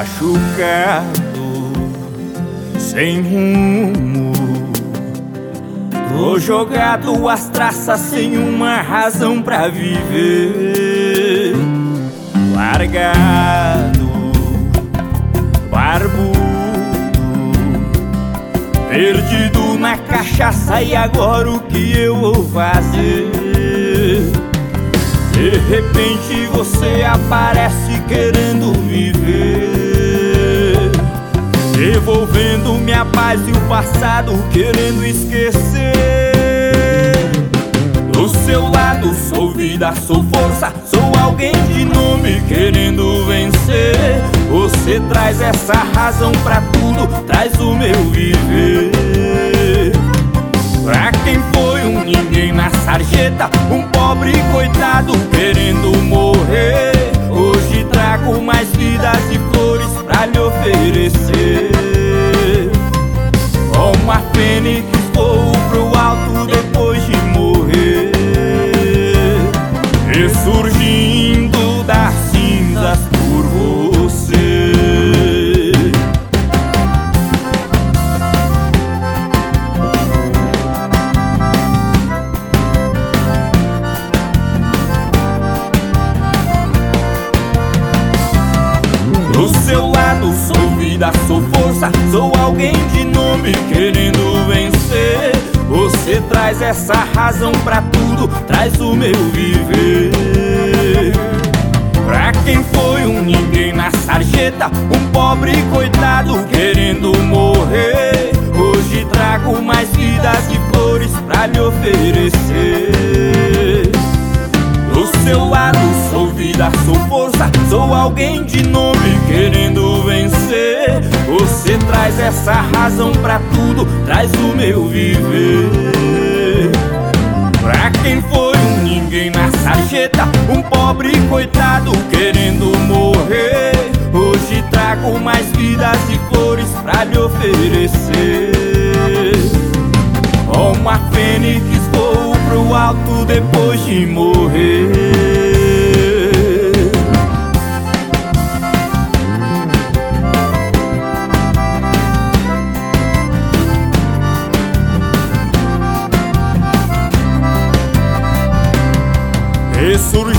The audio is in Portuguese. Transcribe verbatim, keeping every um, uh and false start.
machucado, sem rumo, tô jogado às traças sem uma razão pra viver. Largado, barbudo, perdido na cachaça, e agora o que eu vou fazer? De repente você aparece querendo viver, devolvendo minha paz e o passado querendo esquecer. Do seu lado sou vida, sou força, sou alguém de nome querendo vencer. Você traz essa razão pra tudo, traz o meu viver. Pra quem foi um ninguém na sarjeta, um pobre coitado querendo morrer, hoje trago mais vidas e flores pra lhe oferecer. Como a fênix vou pro alto depois de morrer, ressurgindo das cinzas por você. Do seu lado sou vida, sou força, sou alguém de nome querendo vencer. Você traz essa razão pra tudo, traz o meu viver. Pra quem foi um ninguém na sarjeta, um pobre coitado querendo morrer, hoje trago mais vidas e flores pra lhe oferecer. Do seu lado sou vida, sou força, sou alguém de nome querendo vencer. Você traz essa razão pra tudo, traz o meu viver. Pra quem foi um ninguém na sarjeta, um pobre coitado querendo morrer, hoje trago mais vidas e flores pra lhe oferecer. Como a fênix vou pro alto depois de morrer. Ressurgindo